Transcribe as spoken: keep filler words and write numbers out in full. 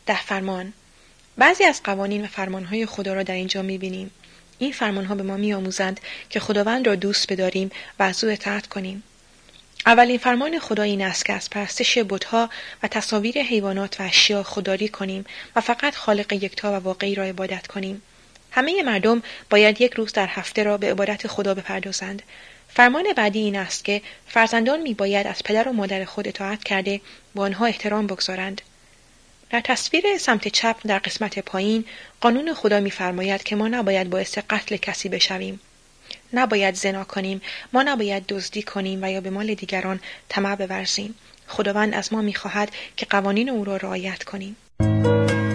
ده فرمان. بعضی از قوانین و فرمانهای خدا را در اینجا می‌بینیم. این فرمانها به ما می‌آموزند که خداوند را دوست بداریم و از او اطاعت کنیم. اولین فرمان خدا این است که از پرستش بت‌ها و تصاویر حیوانات و اشیا خودداری کنیم و فقط خالق یکتا و واقعی را عبادت کنیم. همه مردم باید یک روز در هفته را به عبادت خدا بپردازند. فرمان بعدی این است که فرزندان می باید از پدر و مادر خود اطاعت کرده و آنها احترام بگذارند. در تصویر سمت چپ در قسمت پایین قانون خدا می‌فرماید که ما نباید باعث قتل کسی بشویم. نباید زنا کنیم، ما نباید دزدی کنیم و یا به مال دیگران طمع بورزیم. خداوند از ما می‌خواهد که قوانین او را رعایت کنیم.